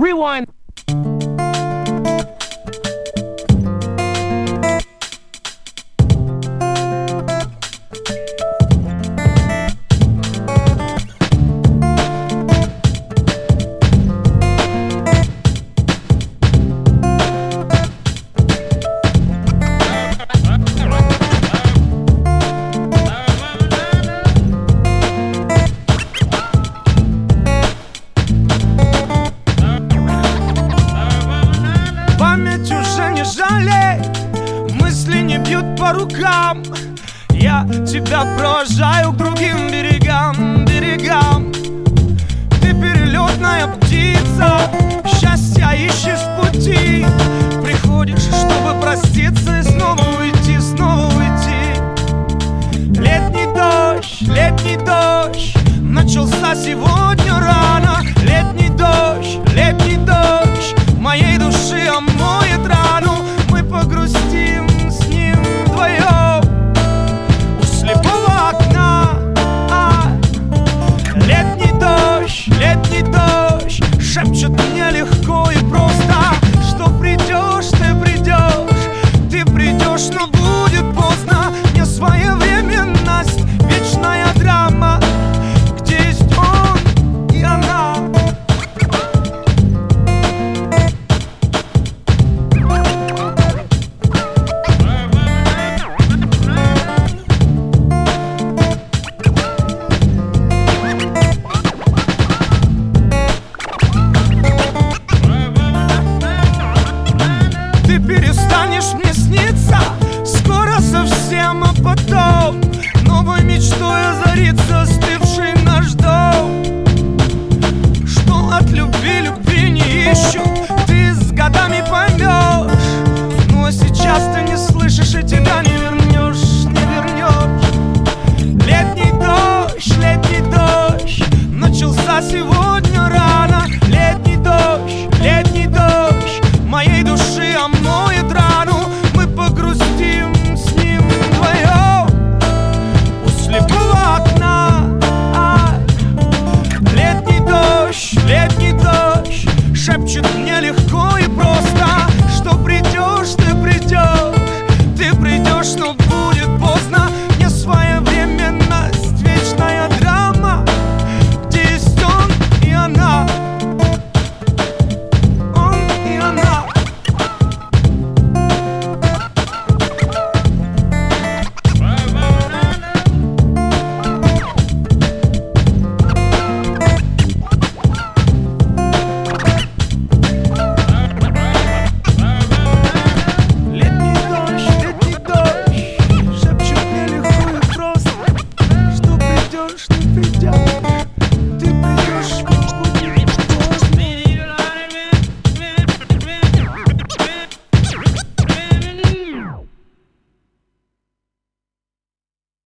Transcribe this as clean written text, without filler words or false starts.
Rewind. Мысли не бьют по рукам. Я тебя провожаю к другим берегам, берегам. Ты перелетная птица, счастья ищешь в пути. Приходишь, чтобы проститься и снова уйти, снова уйти. Летний дождь начался сегодня рано. Летний дождь моей души омоет рану. Мы погрустим с ним вдвоем у слепого окна. Летний дождь шепчет мне легко и просто, что придешь, ты придешь, но будет поздно. Не своевременность, вечная драма, где есть он и она. Ты перестанешь мне сниться скоро совсем, а потом новой мечтой озарится остывший наш дом. Что от любви не ищут, ты с годами поймешь. Ну а сейчас ты не слышишь и тебя не вернешь, не вернешь. Летний дождь начался сегодня рано. Летний дождь моей души омоет рану. Мы погрустим с ним вдвоем у слепого окна. Летний дождь шепчет мне легко